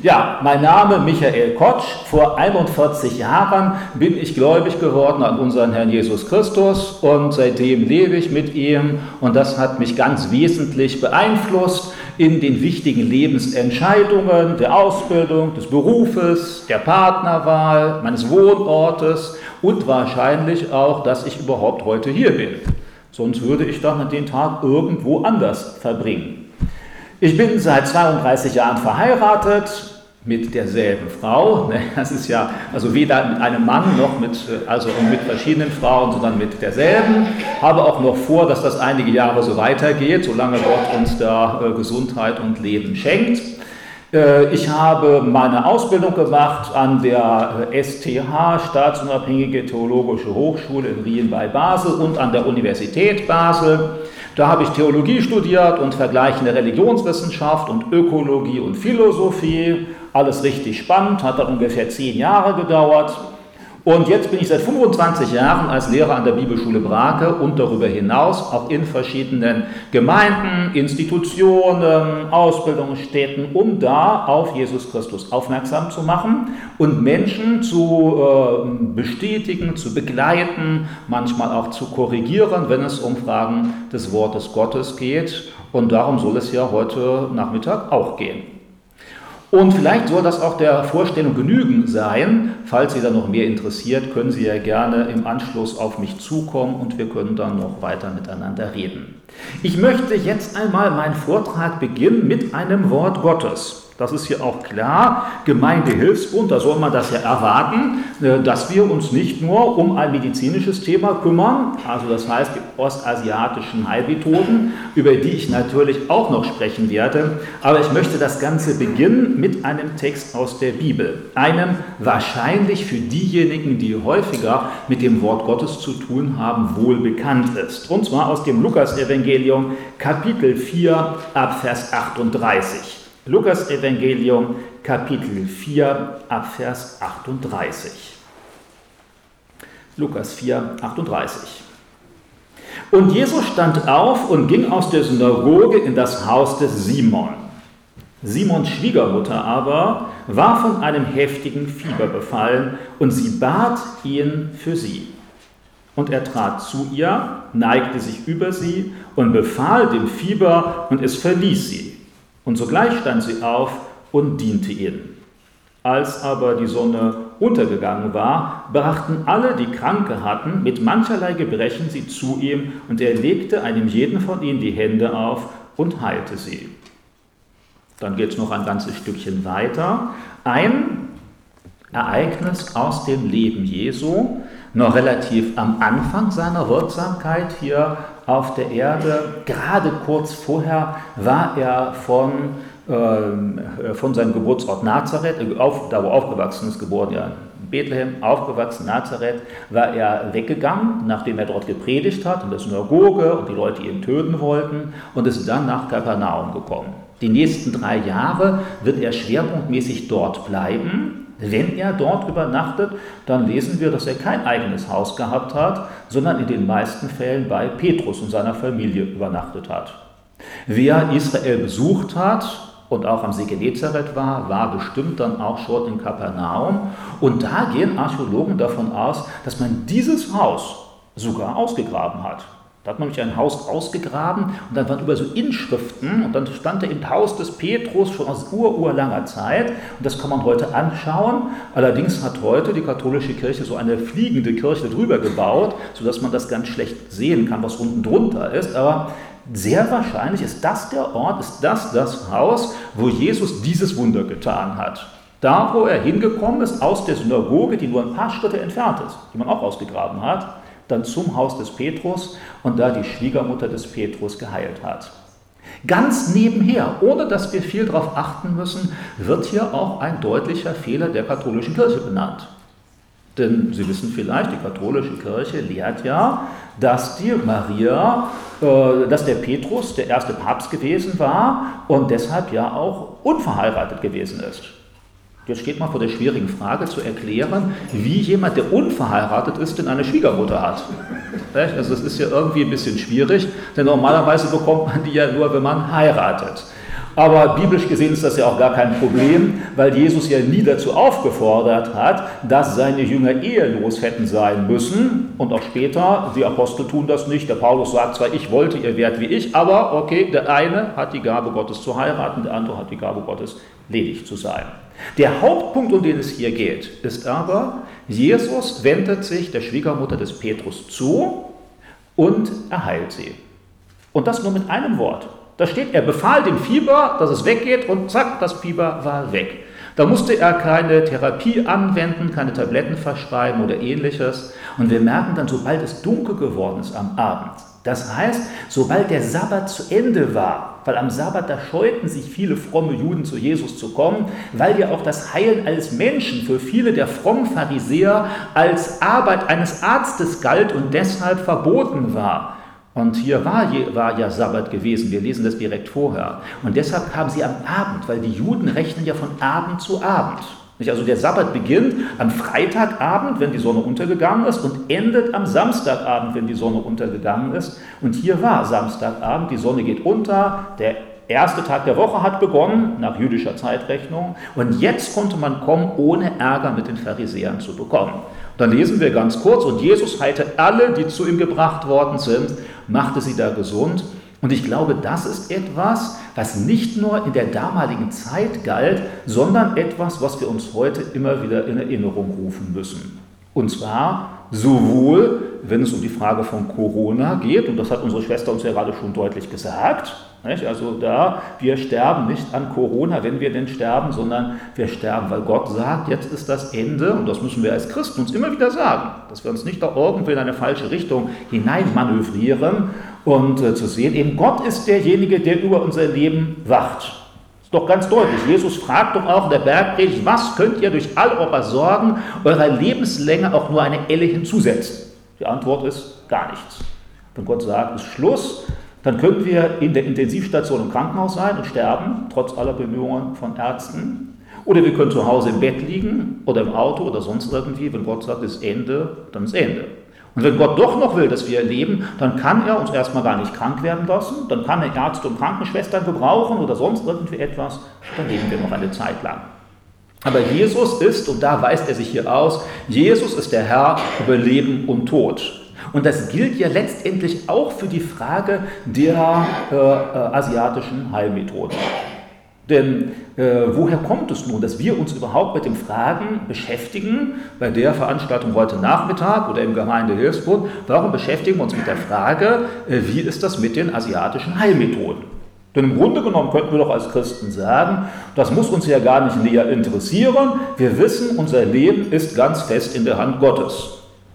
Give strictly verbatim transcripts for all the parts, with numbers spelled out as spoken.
Ja, mein Name Michael Kotsch. Vor einundvierzig Jahren bin ich gläubig geworden an unseren Herrn Jesus Christus und seitdem lebe ich mit ihm und das hat mich ganz wesentlich beeinflusst in den wichtigen Lebensentscheidungen der Ausbildung, des Berufes, der Partnerwahl, meines Wohnortes und wahrscheinlich auch, dass ich überhaupt heute hier bin. Sonst würde ich dann den Tag irgendwo anders verbringen. Ich bin seit zweiunddreißig Jahren verheiratet mit derselben Frau. Das ist ja also weder mit einem Mann noch mit, also mit verschiedenen Frauen, sondern mit derselben. Habe auch noch vor, dass das einige Jahre so weitergeht, solange Gott uns da Gesundheit und Leben schenkt. Ich habe meine Ausbildung gemacht an der S T H, Staatsunabhängige Theologische Hochschule in Rien bei Basel und an der Universität Basel. Da habe ich Theologie studiert und vergleichende Religionswissenschaft und Ökologie und Philosophie. Alles richtig spannend, hat dann ungefähr zehn Jahre gedauert. Und jetzt bin ich seit fünfundzwanzig Jahren als Lehrer an der Bibelschule Brake und darüber hinaus auch in verschiedenen Gemeinden, Institutionen, Ausbildungsstätten, um da auf Jesus Christus aufmerksam zu machen und Menschen zu äh, bestätigen, zu begleiten, manchmal auch zu korrigieren, wenn es um Fragen des Wortes Gottes geht. Und darum soll es ja heute Nachmittag auch gehen. Und vielleicht soll das auch der Vorstellung genügen sein. Falls Sie da noch mehr interessiert, können Sie ja gerne im Anschluss auf mich zukommen und wir können dann noch weiter miteinander reden. Ich möchte jetzt einmal meinen Vortrag beginnen mit einem Wort Gottes. Das ist hier auch klar, Gemeindehilfsbund, da soll man das ja erwarten, dass wir uns nicht nur um ein medizinisches Thema kümmern, also das heißt die ostasiatischen Heilmethoden, über die ich natürlich auch noch sprechen werde, aber ich möchte das Ganze beginnen mit einem Text aus der Bibel, einem wahrscheinlich für diejenigen, die häufiger mit dem Wort Gottes zu tun haben, wohl bekannt ist, und zwar aus dem Lukas-Evangelium, Kapitel vier, ab Vers achtunddreißig. Lukas-Evangelium, Kapitel vier, ab Vers achtunddreißig. Lukas vier, achtunddreißig. Und Jesus stand auf und ging aus der Synagoge in das Haus des Simon. Simons Schwiegermutter aber war von einem heftigen Fieber befallen und sie bat ihn für sie. Und er trat zu ihr, neigte sich über sie und befahl dem Fieber und es verließ sie. Und sogleich stand sie auf und diente ihnen. Als aber die Sonne untergegangen war, brachten alle, die Kranke hatten, mit mancherlei Gebrechen sie zu ihm, und er legte einem jeden von ihnen die Hände auf und heilte sie. Dann geht es noch ein ganzes Stückchen weiter. Ein Ereignis aus dem Leben Jesu, noch relativ am Anfang seiner Wirksamkeit hier auf der Erde. Gerade kurz vorher war er von, äh, von seinem Geburtsort Nazareth, auf, da wo er aufgewachsen ist, geboren ja in Bethlehem, aufgewachsen Nazareth, war er weggegangen, nachdem er dort gepredigt hat in der Synagoge und die Leute ihn töten wollten, und ist dann nach Kapernaum gekommen. Die nächsten drei Jahre wird er schwerpunktmäßig dort bleiben. Wenn er dort übernachtet, dann lesen wir, dass er kein eigenes Haus gehabt hat, sondern in den meisten Fällen bei Petrus und seiner Familie übernachtet hat. Wer Israel besucht hat und auch am See Genezareth war, war bestimmt dann auch schon in Kapernaum. Und da gehen Archäologen davon aus, dass man dieses Haus sogar ausgegraben hat. Da hat man nämlich ein Haus ausgegraben und dann waren über so Inschriften und dann stand da im Haus des Petrus schon aus ururlanger Zeit, und das kann man heute anschauen. Allerdings hat heute die katholische Kirche so eine fliegende Kirche drüber gebaut, sodass man das ganz schlecht sehen kann, was unten drunter ist, aber sehr wahrscheinlich ist das der Ort, ist das das Haus, wo Jesus dieses Wunder getan hat. Da, wo er hingekommen ist, aus der Synagoge, die nur ein paar Schritte entfernt ist, die man auch ausgegraben hat, dann zum Haus des Petrus und da die Schwiegermutter des Petrus geheilt hat. Ganz nebenher, ohne dass wir viel darauf achten müssen, wird hier auch ein deutlicher Fehler der katholischen Kirche benannt. Denn Sie wissen vielleicht, die katholische Kirche lehrt ja, dass die Maria, äh, dass der Petrus der erste Papst gewesen war und deshalb ja auch unverheiratet gewesen ist. Jetzt steht man vor der schwierigen Frage zu erklären, wie jemand, der unverheiratet ist, denn eine Schwiegermutter hat. Also das ist ja irgendwie ein bisschen schwierig, denn normalerweise bekommt man die ja nur, wenn man heiratet. Aber biblisch gesehen ist das ja auch gar kein Problem, weil Jesus ja nie dazu aufgefordert hat, dass seine Jünger ehelos hätten sein müssen. Und auch später, die Apostel tun das nicht. Der Paulus sagt zwar, ich wollte, ihr wärt wie ich, aber okay, der eine hat die Gabe Gottes zu heiraten, der andere hat die Gabe Gottes ledig zu sein. Der Hauptpunkt, um den es hier geht, ist aber, Jesus wendet sich der Schwiegermutter des Petrus zu und er heilt sie. Und das nur mit einem Wort. Da steht, er befahl dem Fieber, dass es weggeht und zack, das Fieber war weg. Da musste er keine Therapie anwenden, keine Tabletten verschreiben oder ähnliches. Und wir merken dann, sobald es dunkel geworden ist am Abend, das heißt, sobald der Sabbat zu Ende war, weil am Sabbat, da scheuten sich viele fromme Juden zu Jesus zu kommen, weil ja auch das Heilen eines Menschen für viele der frommen Pharisäer als Arbeit eines Arztes galt und deshalb verboten war. Und hier war, war ja Sabbat gewesen, wir lesen das direkt vorher. Und deshalb kamen sie am Abend, weil die Juden rechnen ja von Abend zu Abend. Also der Sabbat beginnt am Freitagabend, wenn die Sonne untergegangen ist, und endet am Samstagabend, wenn die Sonne untergegangen ist. Und hier war Samstagabend, die Sonne geht unter, der erste Tag der Woche hat begonnen, nach jüdischer Zeitrechnung. Und jetzt konnte man kommen, ohne Ärger mit den Pharisäern zu bekommen. Dann lesen wir ganz kurz, und Jesus heilte alle, die zu ihm gebracht worden sind, machte sie da gesund. Und ich glaube, das ist etwas, was nicht nur in der damaligen Zeit galt, sondern etwas, was wir uns heute immer wieder in Erinnerung rufen müssen. Und zwar sowohl, wenn es um die Frage von Corona geht, und das hat unsere Schwester uns ja gerade schon deutlich gesagt, nicht? Also da, wir sterben nicht an Corona, wenn wir denn sterben, sondern wir sterben, weil Gott sagt, jetzt ist das Ende, und das müssen wir als Christen uns immer wieder sagen, dass wir uns nicht da irgendwie in eine falsche Richtung hineinmanövrieren und äh, zu sehen, eben Gott ist derjenige, der über unser Leben wacht. Ist doch ganz deutlich. Jesus fragt doch auch in der Bergpredigt, was könnt ihr durch all eure Sorgen eurer Lebenslänge auch nur eine Elle hinzusetzen? Die Antwort ist gar nichts. Wenn Gott sagt, ist Schluss, dann können wir in der Intensivstation im Krankenhaus sein und sterben, trotz aller Bemühungen von Ärzten. Oder wir können zu Hause im Bett liegen oder im Auto oder sonst irgendwie. Wenn Gott sagt, ist Ende, dann ist Ende. Und wenn Gott doch noch will, dass wir leben, dann kann er uns erstmal gar nicht krank werden lassen, dann kann er Ärzte und Krankenschwestern gebrauchen oder sonst irgendwie etwas, dann leben wir noch eine Zeit lang. Aber Jesus ist, und da weist er sich hier aus, Jesus ist der Herr über Leben und Tod. Und das gilt ja letztendlich auch für die Frage der äh, äh, asiatischen Heilmethoden. Denn äh, woher kommt es nun, dass wir uns überhaupt mit den Fragen beschäftigen, bei der Veranstaltung heute Nachmittag oder im Gemeindehilfsbund, warum beschäftigen wir uns mit der Frage, äh, wie ist das mit den asiatischen Heilmethoden? Denn im Grunde genommen könnten wir doch als Christen sagen, das muss uns ja gar nicht näher interessieren, wir wissen, unser Leben ist ganz fest in der Hand Gottes.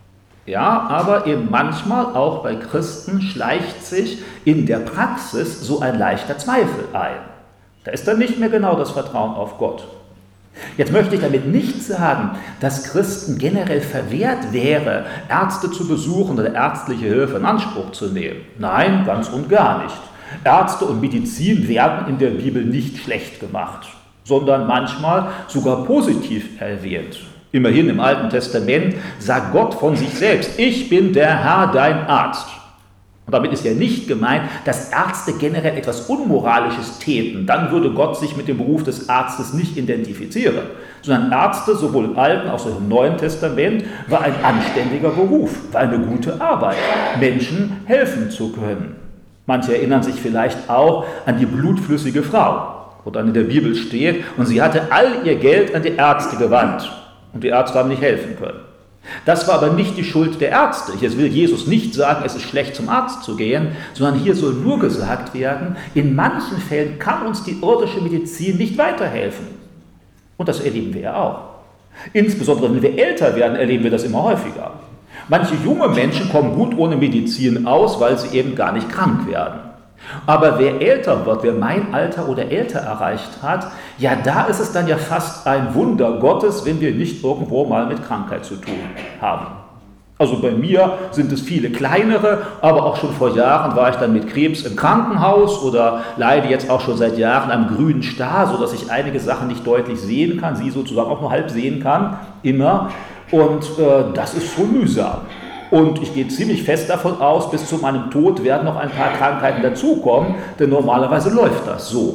Ja, aber eben manchmal auch bei Christen schleicht sich in der Praxis so ein leichter Zweifel ein. Da ist dann nicht mehr genau das Vertrauen auf Gott. Jetzt möchte ich damit nicht sagen, dass Christen generell verwehrt wäre, Ärzte zu besuchen oder ärztliche Hilfe in Anspruch zu nehmen. Nein, ganz und gar nicht. Ärzte und Medizin werden in der Bibel nicht schlecht gemacht, sondern manchmal sogar positiv erwähnt. Immerhin im Alten Testament sagt Gott von sich selbst, ich bin der Herr, dein Arzt. Und damit ist ja nicht gemeint, dass Ärzte generell etwas Unmoralisches täten. Dann würde Gott sich mit dem Beruf des Arztes nicht identifizieren. Sondern Ärzte, sowohl im Alten als auch im Neuen Testament, war ein anständiger Beruf, war eine gute Arbeit, Menschen helfen zu können. Manche erinnern sich vielleicht auch an die blutflüssige Frau, wo dann in der Bibel steht, und sie hatte all ihr Geld an die Ärzte gewandt. Und die Ärzte haben nicht helfen können. Das war aber nicht die Schuld der Ärzte. Jetzt will Jesus nicht sagen, es ist schlecht zum Arzt zu gehen, sondern hier soll nur gesagt werden, in manchen Fällen kann uns die irdische Medizin nicht weiterhelfen. Und das erleben wir ja auch. Insbesondere wenn wir älter werden, erleben wir das immer häufiger. Manche junge Menschen kommen gut ohne Medizin aus, weil sie eben gar nicht krank werden. Aber wer älter wird, wer mein Alter oder älter erreicht hat, ja, da ist es dann ja fast ein Wunder Gottes, wenn wir nicht irgendwo mal mit Krankheit zu tun haben. Also bei mir sind es viele kleinere, aber auch schon vor Jahren war ich dann mit Krebs im Krankenhaus oder leide jetzt auch schon seit Jahren am grünen Star, sodass ich einige Sachen nicht deutlich sehen kann, sie sozusagen auch nur halb sehen kann, immer. Und äh, das ist schon mühsam. Und ich gehe ziemlich fest davon aus, bis zu meinem Tod werden noch ein paar Krankheiten dazukommen, denn normalerweise läuft das so.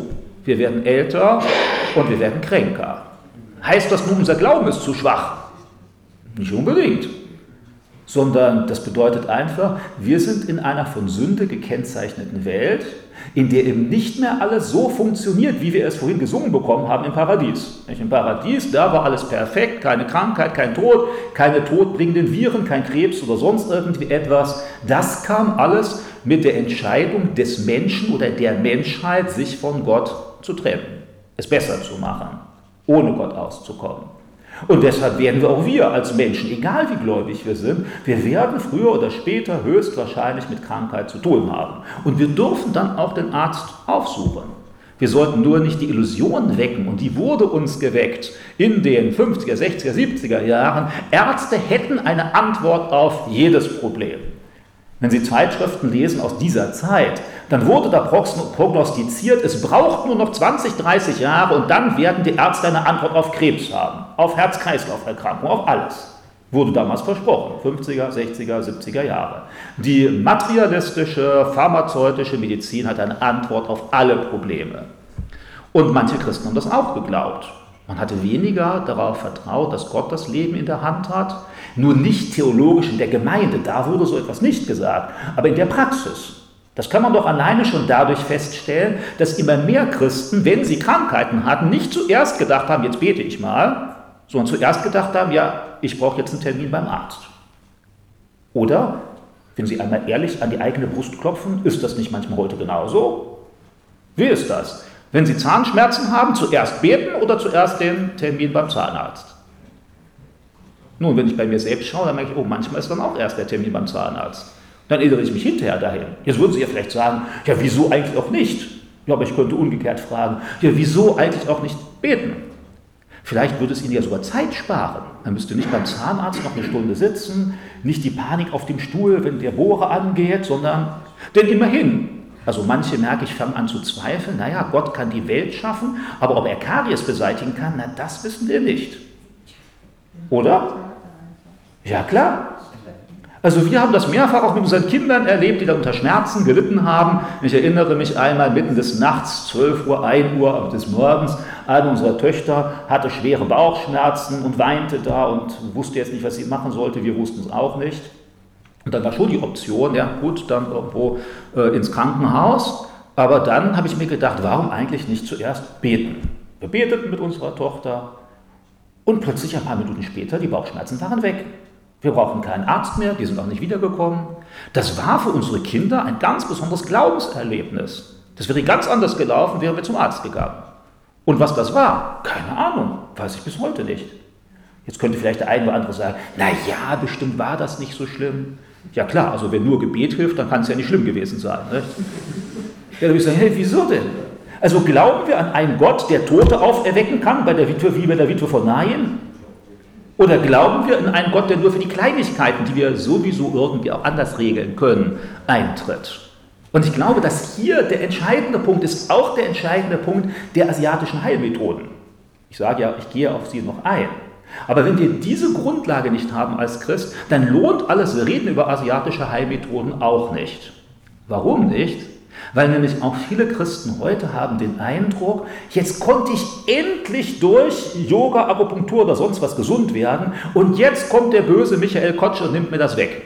Wir werden älter und wir werden kränker. Heißt das nun, unser Glauben ist zu schwach? Nicht unbedingt. Sondern das bedeutet einfach, wir sind in einer von Sünde gekennzeichneten Welt, in der eben nicht mehr alles so funktioniert, wie wir es vorhin gesungen bekommen haben im Paradies. Im Paradies, da war alles perfekt, keine Krankheit, kein Tod, keine todbringenden Viren, kein Krebs oder sonst irgendwie etwas. Das kam alles mit der Entscheidung des Menschen oder der Menschheit, sich von Gott zu trennen, es besser zu machen, ohne Gott auszukommen. Und deshalb werden wir auch wir als Menschen, egal wie gläubig wir sind, wir werden früher oder später höchstwahrscheinlich mit Krankheit zu tun haben. Und wir dürfen dann auch den Arzt aufsuchen. Wir sollten nur nicht die Illusion wecken, und die wurde uns geweckt in den fünfziger, sechziger, siebziger Jahren. Ärzte hätten eine Antwort auf jedes Problem. Wenn Sie Zeitschriften lesen aus dieser Zeit, dann wurde da prognostiziert, es braucht nur noch zwanzig, dreißig Jahre und dann werden die Ärzte eine Antwort auf Krebs haben, auf Herz-Kreislauf-Erkrankungen, auf alles. Wurde damals versprochen, fünfziger, sechziger, siebziger Jahre. Die materialistische, pharmazeutische Medizin hat eine Antwort auf alle Probleme. Und manche Christen haben das auch geglaubt. Man hatte weniger darauf vertraut, dass Gott das Leben in der Hand hat, nur nicht theologisch in der Gemeinde, da wurde so etwas nicht gesagt, aber in der Praxis. Das kann man doch alleine schon dadurch feststellen, dass immer mehr Christen, wenn sie Krankheiten hatten, nicht zuerst gedacht haben, jetzt bete ich mal, sondern zuerst gedacht haben, ja, ich brauche jetzt einen Termin beim Arzt. Oder, wenn Sie einmal ehrlich an die eigene Brust klopfen, ist das nicht manchmal heute genauso? Wie ist das? Wenn Sie Zahnschmerzen haben, zuerst beten oder zuerst den Termin beim Zahnarzt? Nun, wenn ich bei mir selbst schaue, dann merke ich, oh, manchmal ist dann auch erst der Termin beim Zahnarzt. Dann erinnere ich mich hinterher dahin. Jetzt würden Sie ja vielleicht sagen, ja, wieso eigentlich auch nicht? Ja, aber ich könnte umgekehrt fragen, ja, wieso eigentlich auch nicht beten? Vielleicht würde es Ihnen ja sogar Zeit sparen. Man müsste nicht beim Zahnarzt noch eine Stunde sitzen, nicht die Panik auf dem Stuhl, wenn der Bohrer angeht, sondern, denn immerhin, also manche, merke ich, fangen an zu zweifeln, naja, Gott kann die Welt schaffen, aber ob er Karies beseitigen kann, na, das wissen wir nicht. Oder? Ja, klar. Also wir haben das mehrfach auch mit unseren Kindern erlebt, die da unter Schmerzen gelitten haben. Ich erinnere mich einmal mitten des Nachts, zwölf Uhr, ein Uhr des Morgens, eine unserer Töchter hatte schwere Bauchschmerzen und weinte da und wusste jetzt nicht, was sie machen sollte. Wir wussten es auch nicht. Und dann war schon die Option, ja gut, dann irgendwo äh, ins Krankenhaus. Aber dann habe ich mir gedacht, warum eigentlich nicht zuerst beten? Wir beteten mit unserer Tochter und plötzlich ein paar Minuten später, die Bauchschmerzen waren weg. Wir brauchen keinen Arzt mehr, die sind auch nicht wiedergekommen. Das war für unsere Kinder ein ganz besonderes Glaubenserlebnis. Das wäre ganz anders gelaufen, wären wir zum Arzt gegangen. Und was das war, keine Ahnung, weiß ich bis heute nicht. Jetzt könnte vielleicht der eine oder andere sagen, na ja, bestimmt war das nicht so schlimm. Ja klar, also wenn nur Gebet hilft, dann kann es ja nicht schlimm gewesen sein. Nicht? Ja, dann würde ich sagen, hey, wieso denn? Also glauben wir an einen Gott, der Tote auferwecken kann, bei der Witwe, wie bei der Witwe von Nain? Oder glauben wir in einen Gott, der nur für die Kleinigkeiten, die wir sowieso irgendwie auch anders regeln können, eintritt? Und ich glaube, dass hier der entscheidende Punkt ist, auch der entscheidende Punkt der asiatischen Heilmethoden. Ich sage ja, ich gehe auf sie noch ein. Aber wenn wir diese Grundlage nicht haben als Christ, dann lohnt alles, wir reden über asiatische Heilmethoden auch nicht. Warum nicht? Weil nämlich auch viele Christen heute haben den Eindruck, jetzt konnte ich endlich durch Yoga, Akupunktur oder sonst was gesund werden und jetzt kommt der böse Michael Kotsch und nimmt mir das weg.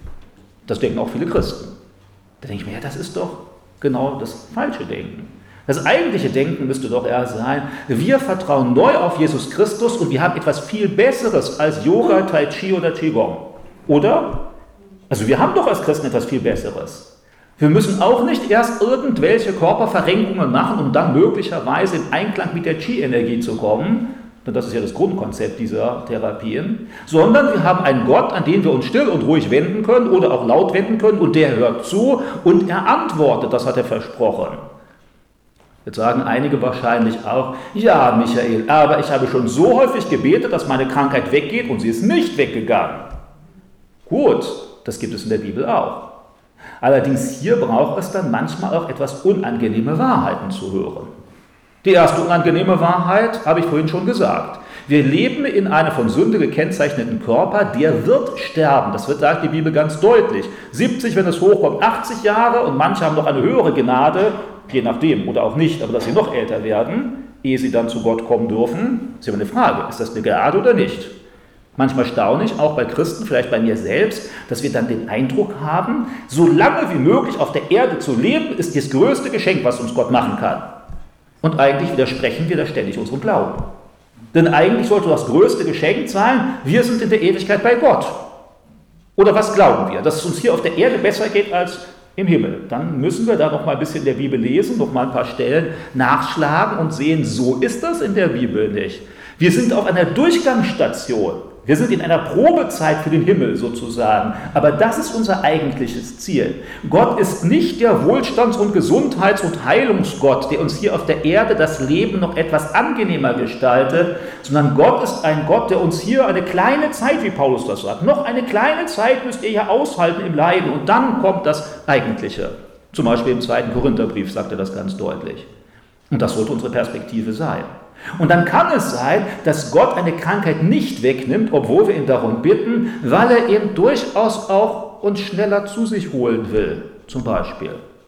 Das denken auch viele Christen. Da denke ich mir, ja, das ist doch genau das falsche Denken. Das eigentliche Denken müsste doch eher sein, wir vertrauen neu auf Jesus Christus und wir haben etwas viel Besseres als Yoga, Tai Chi oder Qigong. Oder? Also wir haben doch als Christen etwas viel Besseres. Wir müssen auch nicht erst irgendwelche Körperverrenkungen machen, um dann möglicherweise in Einklang mit der Qi-Energie zu kommen, denn das ist ja das Grundkonzept dieser Therapien, sondern wir haben einen Gott, an den wir uns still und ruhig wenden können oder auch laut wenden können und der hört zu und er antwortet, das hat er versprochen. Jetzt sagen einige wahrscheinlich auch, ja Michael, aber ich habe schon so häufig gebetet, dass meine Krankheit weggeht und sie ist nicht weggegangen. Gut, das gibt es in der Bibel auch. Allerdings hier braucht es dann manchmal auch etwas unangenehme Wahrheiten zu hören. Die erste unangenehme Wahrheit habe ich vorhin schon gesagt. Wir leben in einem von Sünde gekennzeichneten Körper, der wird sterben. Das wird, sagt die Bibel ganz deutlich. siebzig, wenn es hochkommt, achtzig Jahre und manche haben noch eine höhere Gnade, je nachdem, oder auch nicht, aber dass sie noch älter werden, ehe sie dann zu Gott kommen dürfen, ist ja eine Frage, ist das eine Gnade oder nicht? Manchmal staune ich, auch bei Christen, vielleicht bei mir selbst, dass wir dann den Eindruck haben, so lange wie möglich auf der Erde zu leben, ist das größte Geschenk, was uns Gott machen kann. Und eigentlich widersprechen wir da ständig unserem Glauben. Denn eigentlich sollte das größte Geschenk sein, wir sind in der Ewigkeit bei Gott. Oder was glauben wir? Dass es uns hier auf der Erde besser geht als im Himmel. Dann müssen wir da noch mal ein bisschen in der Bibel lesen, noch mal ein paar Stellen nachschlagen und sehen, so ist das in der Bibel nicht. Wir sind auf einer Durchgangsstation. Wir sind in einer Probezeit für den Himmel sozusagen, aber das ist unser eigentliches Ziel. Gott ist nicht der Wohlstands- und Gesundheits- und Heilungsgott, der uns hier auf der Erde das Leben noch etwas angenehmer gestaltet, sondern Gott ist ein Gott, der uns hier eine kleine Zeit, wie Paulus das sagt, noch eine kleine Zeit müsst ihr hier aushalten im Leiden und dann kommt das Eigentliche. Zum Beispiel im zweiten Korintherbrief sagt er das ganz deutlich. Und das sollte unsere Perspektive sein. Und dann kann es sein, dass Gott eine Krankheit nicht wegnimmt, obwohl wir ihn darum bitten, weil er eben durchaus auch uns schneller zu sich holen will, zum Beispiel.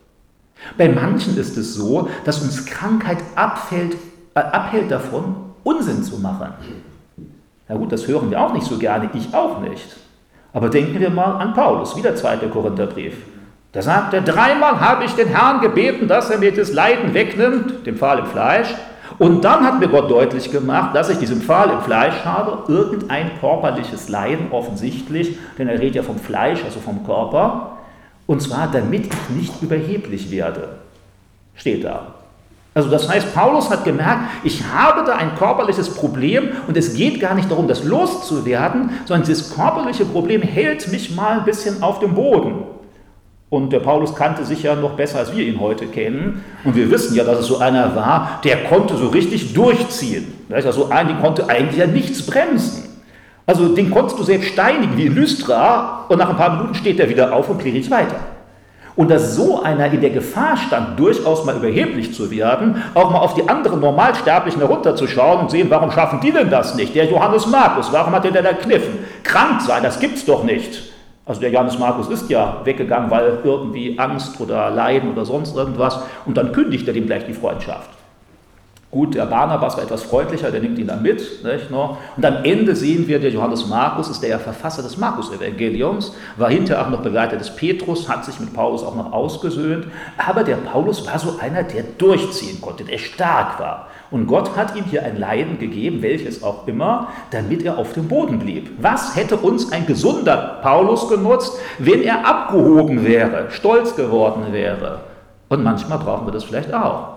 Bei manchen ist es so, dass uns Krankheit abfällt, äh, abhält davon, Unsinn zu machen. Na gut, das hören wir auch nicht so gerne, ich auch nicht. Aber denken wir mal an Paulus, wieder zweiter Korintherbrief. Da sagt er, dreimal habe ich den Herrn gebeten, dass er mir das Leiden wegnimmt, den Pfahl im Fleisch. Und dann hat mir Gott deutlich gemacht, dass ich diesen Pfahl im Fleisch habe, irgendein körperliches Leiden offensichtlich, denn er redet ja vom Fleisch, also vom Körper, und zwar damit ich nicht überheblich werde, steht da. Also das heißt, Paulus hat gemerkt, ich habe da ein körperliches Problem und es geht gar nicht darum, das loszuwerden, sondern dieses körperliche Problem hält mich mal ein bisschen auf dem Boden. Und der Paulus kannte sich ja noch besser, als wir ihn heute kennen. Und wir wissen ja, dass es so einer war, der konnte so richtig durchziehen. Da ist ja so ein, der konnte eigentlich ja nichts bremsen. Also den konntest du selbst steinigen wie in Lystra und nach ein paar Minuten steht er wieder auf und predigt weiter. Und dass so einer in der Gefahr stand, durchaus mal überheblich zu werden, auch mal auf die anderen Normalsterblichen herunterzuschauen und sehen, warum schaffen die denn das nicht? Der Johannes Markus, warum hat der denn da kniffen? Krank sein, das gibt's doch nicht. Also der Johannes Markus ist ja weggegangen, weil irgendwie Angst oder Leiden oder sonst irgendwas und dann kündigt er dem gleich die Freundschaft. Gut, der Barnabas war etwas freundlicher, der nimmt ihn dann mit. Nicht, no? Und am Ende sehen wir, der Johannes Markus ist der ja Verfasser des Markus-Evangeliums, war hinterher auch noch Begleiter des Petrus, hat sich mit Paulus auch noch ausgesöhnt. Aber der Paulus war so einer, der durchziehen konnte, der stark war. Und Gott hat ihm hier ein Leiden gegeben, welches auch immer, damit er auf dem Boden blieb. Was hätte uns ein gesunder Paulus genutzt, wenn er abgehoben wäre, stolz geworden wäre? Und manchmal brauchen wir das vielleicht auch.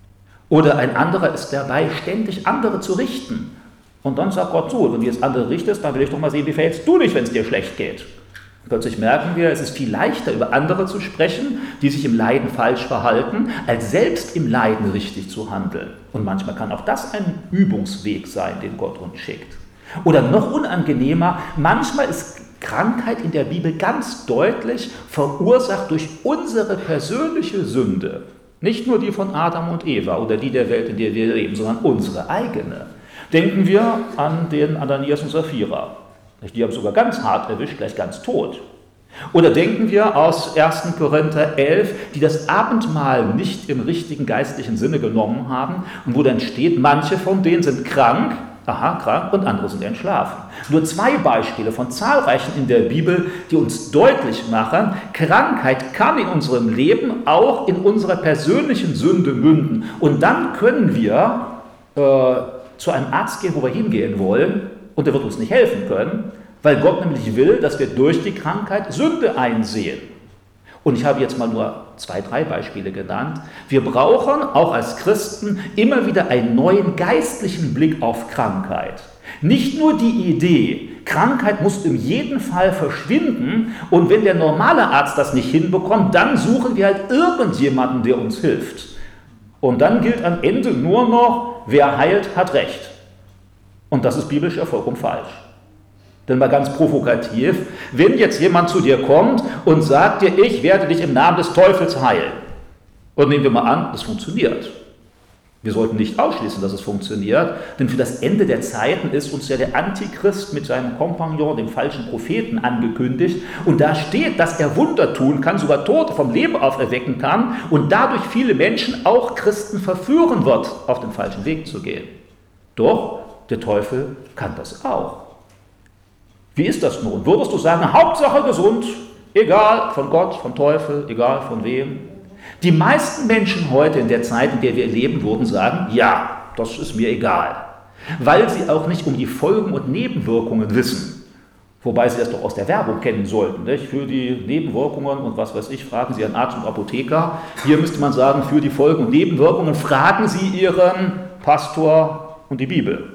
Oder ein anderer ist dabei, ständig andere zu richten. Und dann sagt Gott so, wenn du jetzt andere richtest, dann will ich doch mal sehen, wie verhältst du dich, wenn es dir schlecht geht. Plötzlich merken wir, es ist viel leichter, über andere zu sprechen, die sich im Leiden falsch verhalten, als selbst im Leiden richtig zu handeln. Und manchmal kann auch das ein Übungsweg sein, den Gott uns schickt. Oder noch unangenehmer, manchmal ist Krankheit in der Bibel ganz deutlich verursacht durch unsere persönliche Sünde. Nicht nur die von Adam und Eva oder die der Welt, in der wir leben, sondern unsere eigene. Denken wir an den Ananias und Sapphira. Die haben sogar ganz hart erwischt, gleich ganz tot. Oder denken wir aus ersten Korinther elf, die das Abendmahl nicht im richtigen geistlichen Sinne genommen haben und wo dann steht, manche von denen sind krank, aha, krank, und andere sind entschlafen. Nur zwei Beispiele von zahlreichen in der Bibel, die uns deutlich machen, Krankheit kann in unserem Leben auch in unserer persönlichen Sünde münden. Und dann können wir äh, zu einem Arzt gehen, wo wir hingehen wollen, und der wird uns nicht helfen können, weil Gott nämlich will, dass wir durch die Krankheit Sünde einsehen. Und ich habe jetzt mal nur zwei, drei Beispiele genannt. Wir brauchen auch als Christen immer wieder einen neuen geistlichen Blick auf Krankheit. Nicht nur die Idee, Krankheit muss in jedem Fall verschwinden und wenn der normale Arzt das nicht hinbekommt, dann suchen wir halt irgendjemanden, der uns hilft. Und dann gilt am Ende nur noch, wer heilt, hat Recht. Und das ist biblisch ja vollkommen falsch. Denn mal ganz provokativ, wenn jetzt jemand zu dir kommt und sagt dir, ich werde dich im Namen des Teufels heilen. Und nehmen wir mal an, das funktioniert. Wir sollten nicht ausschließen, dass es funktioniert, denn für das Ende der Zeiten ist uns ja der Antichrist mit seinem Kompagnon, dem falschen Propheten, angekündigt. Und da steht, dass er Wunder tun kann, sogar Tote vom Leben auferwecken kann und dadurch viele Menschen, auch Christen, verführen wird, auf den falschen Weg zu gehen. Doch der Teufel kann das auch. Wie ist das nun? Würdest du sagen, Hauptsache gesund, egal von Gott, vom Teufel, egal von wem? Die meisten Menschen heute in der Zeit, in der wir leben, würden sagen, ja, das ist mir egal, weil sie auch nicht um die Folgen und Nebenwirkungen wissen, wobei sie das doch aus der Werbung kennen sollten. Nicht? Für die Nebenwirkungen und was weiß ich, fragen Sie einen Arzt und Apotheker. Hier müsste man sagen, für die Folgen und Nebenwirkungen fragen Sie Ihren Pastor und die Bibel.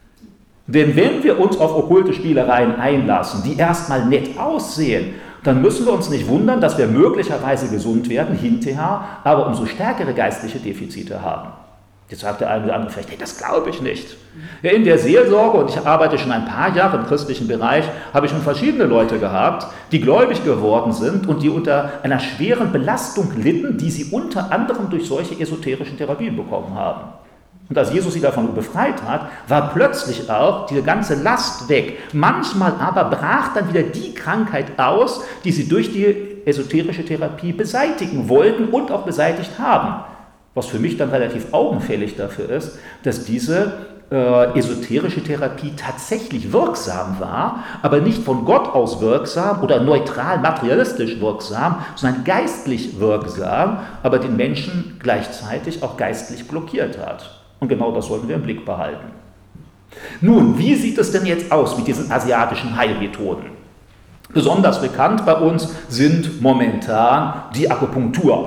Denn wenn wir uns auf okkulte Spielereien einlassen, die erstmal nett aussehen, dann müssen wir uns nicht wundern, dass wir möglicherweise gesund werden, hinterher, aber umso stärkere geistliche Defizite haben. Jetzt sagt der eine oder andere vielleicht, hey, das glaube ich nicht. Ja, in der Seelsorge, und ich arbeite schon ein paar Jahre im christlichen Bereich, habe ich schon verschiedene Leute gehabt, die gläubig geworden sind und die unter einer schweren Belastung litten, die sie unter anderem durch solche esoterischen Therapien bekommen haben. Und als Jesus sie davon befreit hat, war plötzlich auch diese ganze Last weg. Manchmal aber brach dann wieder die Krankheit aus, die sie durch die esoterische Therapie beseitigen wollten und auch beseitigt haben. Was für mich dann relativ augenfällig dafür ist, dass diese äh, esoterische Therapie tatsächlich wirksam war, aber nicht von Gott aus wirksam oder neutral materialistisch wirksam, sondern geistlich wirksam, aber den Menschen gleichzeitig auch geistlich blockiert hat. Und genau das sollten wir im Blick behalten. Nun, wie sieht es denn jetzt aus mit diesen asiatischen Heilmethoden? Besonders bekannt bei uns sind momentan die Akupunktur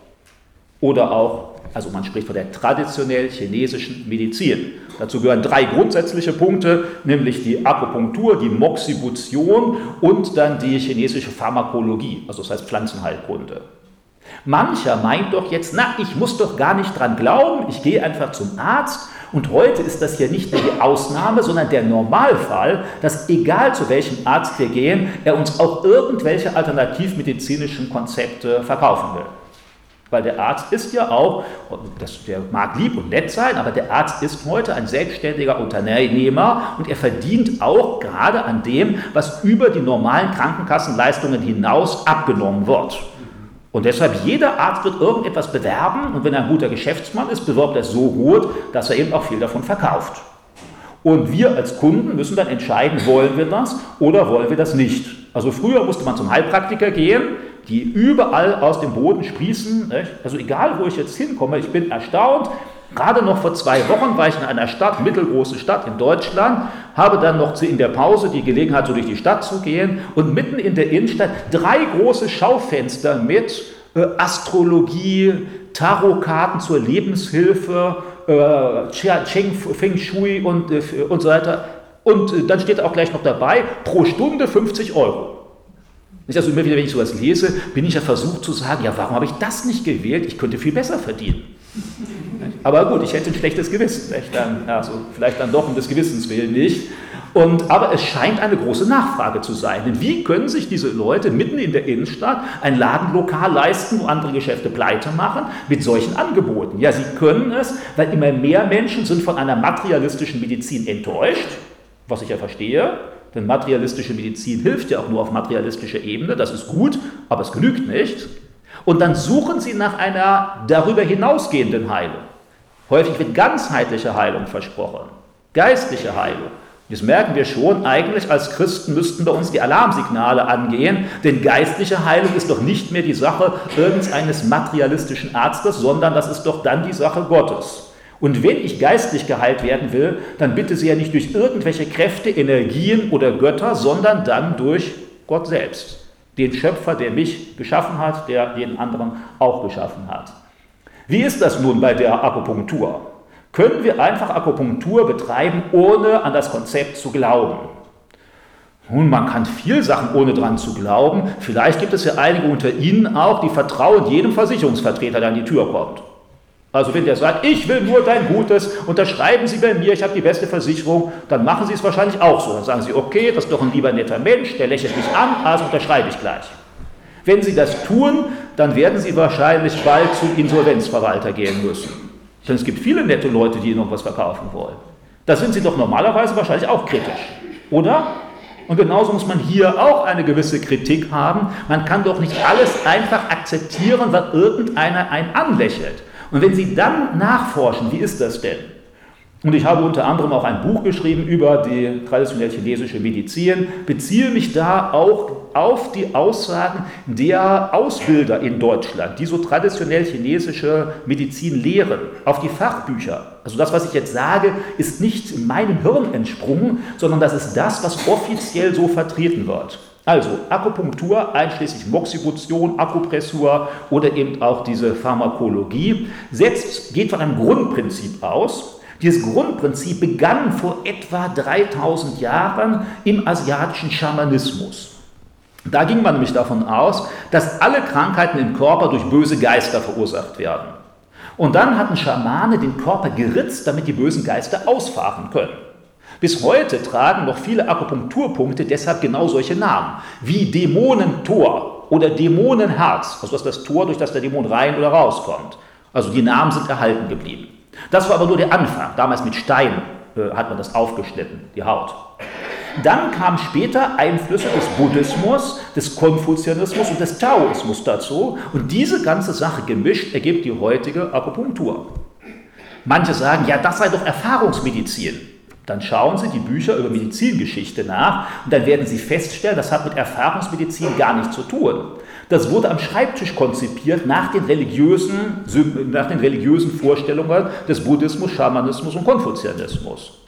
oder auch, also man spricht von der traditionell chinesischen Medizin. Dazu gehören drei grundsätzliche Punkte, nämlich die Akupunktur, die Moxibution und dann die chinesische Pharmakologie, also das heißt Pflanzenheilkunde. Mancher meint doch jetzt, na, ich muss doch gar nicht dran glauben, ich gehe einfach zum Arzt. Und heute ist das ja nicht mehr die Ausnahme, sondern der Normalfall, dass egal zu welchem Arzt wir gehen, er uns auch irgendwelche alternativmedizinischen Konzepte verkaufen will. Weil der Arzt ist ja auch, das, der mag lieb und nett sein, aber der Arzt ist heute ein selbstständiger Unternehmer und er verdient auch gerade an dem, was über die normalen Krankenkassenleistungen hinaus abgenommen wird. Und deshalb, jeder Arzt wird irgendetwas bewerben und wenn er ein guter Geschäftsmann ist, bewirbt er es so gut, dass er eben auch viel davon verkauft. Und wir als Kunden müssen dann entscheiden, wollen wir das oder wollen wir das nicht. Also früher musste man zum Heilpraktiker gehen, die überall aus dem Boden sprießen. Also egal, wo ich jetzt hinkomme, ich bin erstaunt. Gerade noch vor zwei Wochen war ich in einer Stadt, mittelgroße Stadt in Deutschland, habe dann noch in der Pause die Gelegenheit, so durch die Stadt zu gehen und mitten in der Innenstadt drei große Schaufenster mit äh, Astrologie, Tarotkarten zur Lebenshilfe, äh, Feng Shui und, äh, und so weiter. Und äh, dann steht auch gleich noch dabei, pro Stunde fünfzig Euro. Also immer wieder, wenn ich sowas lese, bin ich ja versucht zu sagen, ja, warum habe ich das nicht gewählt? Ich könnte viel besser verdienen. Aber gut, ich hätte ein schlechtes Gewissen. Dann, also vielleicht dann doch um des Gewissens willen nicht. Und, aber es scheint eine große Nachfrage zu sein. Denn wie können sich diese Leute mitten in der Innenstadt ein Ladenlokal leisten, wo andere Geschäfte pleite machen, mit solchen Angeboten? Ja, sie können es, weil immer mehr Menschen sind von einer materialistischen Medizin enttäuscht, was ich ja verstehe. Denn materialistische Medizin hilft ja auch nur auf materialistischer Ebene, das ist gut, aber es genügt nicht. Und dann suchen sie nach einer darüber hinausgehenden Heilung. Häufig wird ganzheitliche Heilung versprochen, geistliche Heilung. Das merken wir schon, eigentlich als Christen müssten bei uns die Alarmsignale angehen, denn geistliche Heilung ist doch nicht mehr die Sache irgendeines materialistischen Arztes, sondern das ist doch dann die Sache Gottes. Und wenn ich geistlich geheilt werden will, dann bitte sehr nicht durch irgendwelche Kräfte, Energien oder Götter, sondern dann durch Gott selbst, den Schöpfer, der mich geschaffen hat, der jeden anderen auch geschaffen hat. Wie ist das nun bei der Akupunktur? Können wir einfach Akupunktur betreiben, ohne an das Konzept zu glauben? Nun, man kann viel Sachen ohne dran zu glauben. Vielleicht gibt es ja einige unter Ihnen auch, die vertrauen jedem Versicherungsvertreter, der an die Tür kommt. Also wenn der sagt, ich will nur dein Gutes, unterschreiben Sie bei mir, ich habe die beste Versicherung, dann machen Sie es wahrscheinlich auch so. Dann sagen Sie, okay, das ist doch ein lieber netter Mensch, der lächelt mich an, also unterschreibe ich gleich. Wenn Sie das tun, dann werden Sie wahrscheinlich bald zum Insolvenzverwalter gehen müssen. Denn es gibt viele nette Leute, die Ihnen noch was verkaufen wollen. Da sind Sie doch normalerweise wahrscheinlich auch kritisch, oder? Und genauso muss man hier auch eine gewisse Kritik haben. Man kann doch nicht alles einfach akzeptieren, weil irgendeiner einen anlächelt. Und wenn Sie dann nachforschen, wie ist das denn? Und ich habe unter anderem auch ein Buch geschrieben über die traditionell chinesische Medizin, beziehe mich da auch auf die Aussagen der Ausbilder in Deutschland, die so traditionell chinesische Medizin lehren, auf die Fachbücher. Also das, was ich jetzt sage, ist nicht meinem Hirn entsprungen, sondern das ist das, was offiziell so vertreten wird. Also Akupunktur, einschließlich Moxibustion, Akupressur oder eben auch diese Pharmakologie, setzt, geht von einem Grundprinzip aus. Dieses Grundprinzip begann vor etwa dreitausend Jahren im asiatischen Schamanismus. Da ging man nämlich davon aus, dass alle Krankheiten im Körper durch böse Geister verursacht werden. Und dann hatten Schamane den Körper geritzt, damit die bösen Geister ausfahren können. Bis heute tragen noch viele Akupunkturpunkte deshalb genau solche Namen, wie Dämonentor oder Dämonenherz, also das ist das Tor, durch das der Dämon rein oder rauskommt. Also die Namen sind erhalten geblieben. Das war aber nur der Anfang. Damals mit Stein äh, hat man das aufgeschnitten, die Haut. Dann kamen später Einflüsse des Buddhismus, des Konfuzianismus und des Taoismus dazu. Und diese ganze Sache gemischt ergibt die heutige Akupunktur. Manche sagen, ja, das sei doch Erfahrungsmedizin. Dann schauen Sie die Bücher über Medizingeschichte nach und dann werden Sie feststellen, das hat mit Erfahrungsmedizin gar nichts zu tun. Das wurde am Schreibtisch konzipiert nach den religiösen, nach den religiösen Vorstellungen des Buddhismus, Schamanismus und Konfuzianismus.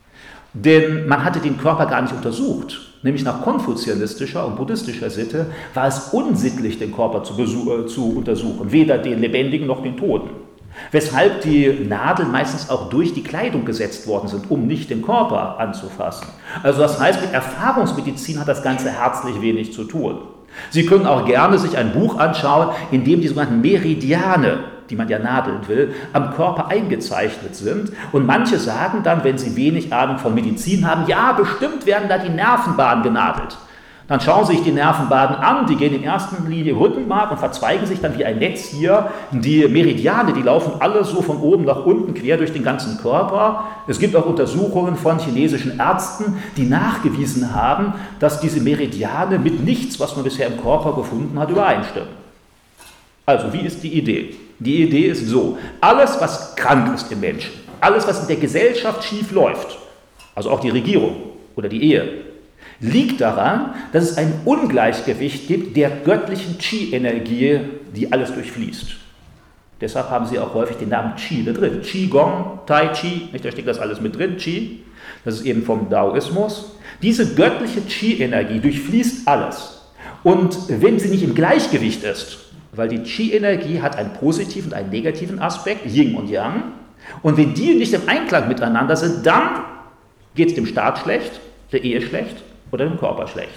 Denn man hatte den Körper gar nicht untersucht. Nämlich nach konfuzianistischer und buddhistischer Sitte war es unsittlich, den Körper zu, äh, zu untersuchen, weder den Lebendigen noch den Toten. Weshalb die Nadeln meistens auch durch die Kleidung gesetzt worden sind, um nicht den Körper anzufassen. Also das heißt, mit Erfahrungsmedizin hat das Ganze herzlich wenig zu tun. Sie können auch gerne sich ein Buch anschauen, in dem die sogenannten Meridiane, die man ja nadeln will, am Körper eingezeichnet sind. Und manche sagen dann, wenn sie wenig Ahnung von Medizin haben, ja, bestimmt werden da die Nervenbahnen genadelt. Dann schauen Sie sich die Nervenbahnen an, die gehen in erster Linie Rückenmark und verzweigen sich dann wie ein Netz hier. Die Meridiane, die laufen alle so von oben nach unten quer durch den ganzen Körper. Es gibt auch Untersuchungen von chinesischen Ärzten, die nachgewiesen haben, dass diese Meridiane mit nichts, was man bisher im Körper gefunden hat, übereinstimmen. Also, wie ist die Idee? Die Idee ist so, alles, was krank ist im Menschen, alles, was in der Gesellschaft schief läuft, also auch die Regierung oder die Ehe, liegt daran, dass es ein Ungleichgewicht gibt der göttlichen Qi-Energie, die alles durchfließt. Deshalb haben sie auch häufig den Namen Qi da drin. Qigong, Tai Chi, nicht, da steckt das alles mit drin, Qi, das ist eben vom Daoismus. Diese göttliche Qi-Energie durchfließt alles. Und wenn sie nicht im Gleichgewicht ist, weil die Qi-Energie hat einen positiven und einen negativen Aspekt, Yin und Yang, und wenn die nicht im Einklang miteinander sind, dann geht es dem Staat schlecht, der Ehe schlecht, oder dem Körper schlecht.